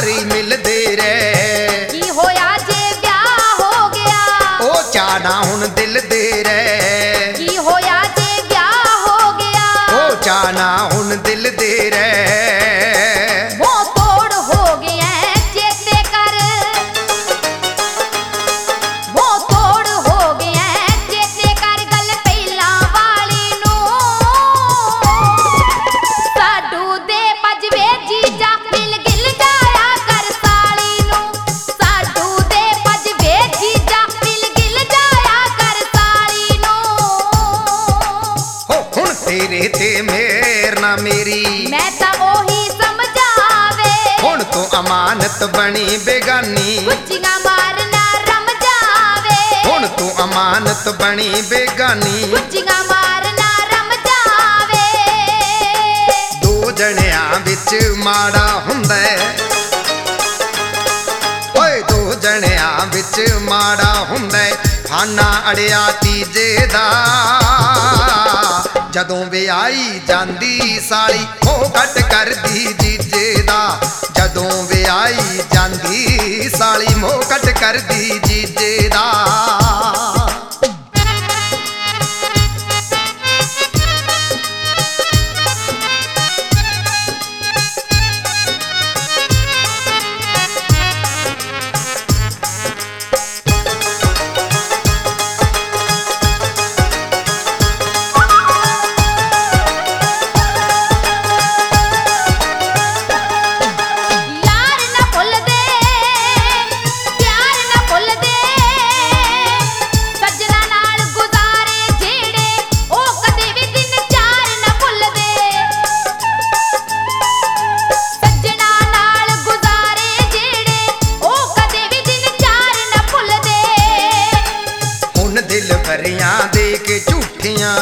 सारी मिलदे रह। की होया जे ब्याह हो गया ओ चाना हुण दिल दे रह। की होया जे ब्याह हो गया ओ चाना हुण दिल दे रह। वो तोड़ हो गया चेते कर वो तोड़ हो गया चेते कर गल पहला वाली नू साडू दे पजवे जीजा मिल गिल जाया कर साली नू साडू दे पजवे जीजा मिल गिल जाया कर साली नू हो हुण तेरे ते मेर ना मेरी मैं तां ओही समझावे हुण तो अमानत बनी बेगानी। गुच्चियां मारना रम जावे हुण तू अमानत बनी बेगानी। गुच्चियां मारना रम जावे दो जणियां विच माड़ा हुंदा है। ओए दो जणियां विच माड़ा हुंदा है। फाना अड़िया तीजे दा जदों विआही जांदी साली हो घट करदी जीजे दा। जदों विआही जांदी साली मोह घट करदी जीजे दा। यार न भुल दे प्यार न भुल दे सजना नाल गुजारे जेड़े ओ कदे भी दिन चार न भुल दे सजना नाल गुजारे जेड़े ओ कदे भी दिन चार न भुल दे हुण दिल भरियां दे के झूठियां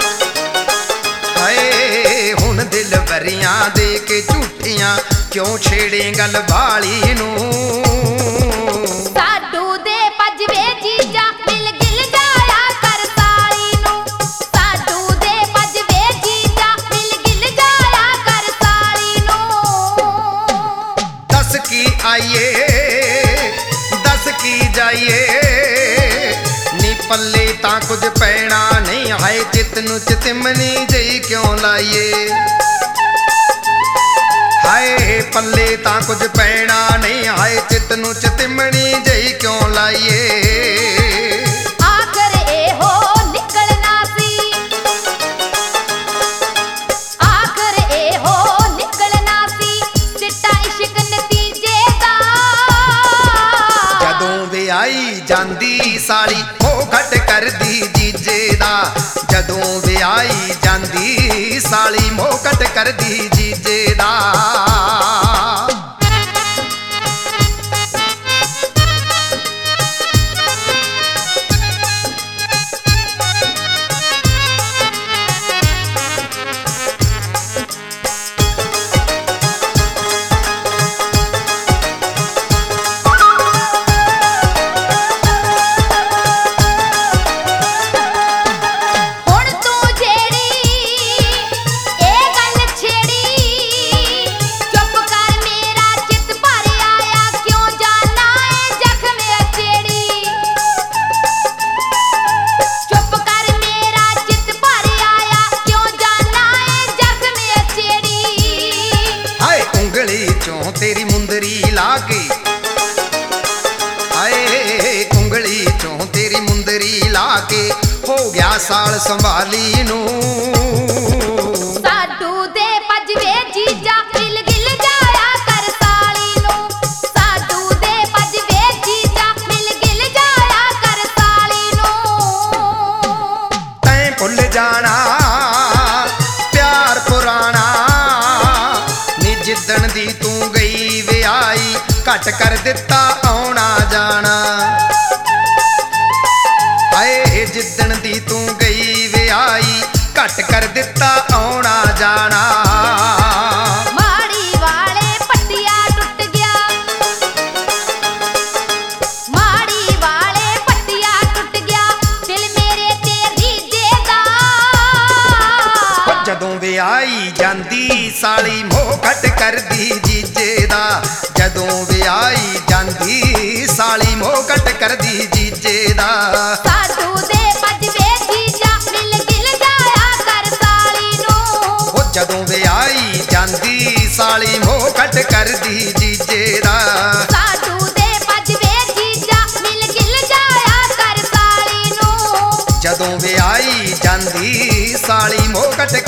हाए हुण दिल भरियां दे के झूठियां क्यों छेड़े गल भाली नू। साडू दे पजवे जीजा मिल गिल जाया कर साली नू साडू दे पजवे जीजा मिल गिल जाया कर साली नू दस की आइए दस की जाइए नी पल्ले तां कुछ पैना नहीं हाय चित नू चितमनी जई क्यों लाइए। हाय पल्ले तां कुछ पैना नहीं हाय चित नू चितमनी जई क्यों लाइए। आखर ए हो निकलना सी आखर ए हो निकलना सी सिट्टा इश्क नतीजे दा जदों विआही जांदी साली हो घट करदी जीजे दा। जदों विआही जांदी साली मोह घट करदी जीजे दा। हुण तू जेड़ी ए गल छेड़ी चुप कर मेरा चित भर आया क्यों जाना है जख्म अचेड़ी चुप कर मेरा चित भर आया क्यों जाना है जख्म अचेड़ी। हाय उंगली चों तेरी मुंदरी लाके हाय उंगली चों तेरी मुंदरी लाके हो गया साल संभाली नू। साडू दे पजवे जीजा मिल गिल जाया कर साली नू साडू दे पजवे जीजा मिल गिल जाया कर साली नू तैं भुल जाना प्यार पुराना नी जिद्दन दी तू गई विआही घट कर दिता आउणा जाना। हाय जिद्दन दी तू गई विआही घट कर दिता आउणा जाना। माड़ी वाले पट्टिया टूट गया माड़ी वाले पट्टिया टूट गया दिल मेरे तेरी जेदा ਜਦੋਂ ਵਿਆਹੀ ਜਾਂਦੀ ਸਾਲੀ ਮੋਹ ਘਟ ਕਰਦੀ ਜੀਜੇ ਦਾ, ਜਦੋਂ ਵਿਆਹੀ ਜਾਂਦੀ ਸਾਲੀ ਮੋਹ ਘਟ ਕਰਦੀ ਜੀਜੇ ਦਾ। ਸਾਡੂ ਦੇ ਭਜਵੇ ਜੀਜਾ ਮਿਲ ਗਿਲ ਜਾਇਆ ਕਰ ਸਾਲੀ ਨੂੰ। ਉਹ ਜਦੋਂ ਵਿਆਹੀ ਜਾਂਦੀ ਸਾਲੀ ਮੋਹ ਘਟ ਕਰਦੀ ਜੀਜੇ ਦਾ। ਸਾਡੂ ਦੇ ਭਜਵੇ ਜੀਜਾ ਮਿਲ ਗਿਲ ਜਾਇਆ ਕਰ ਸਾਲੀ ਨੂੰ। ਜਦੋਂ ਵਿਆਹੀ ਜਾਂਦੀ ਸਾਲੀ ਮੋਹ ਘਟ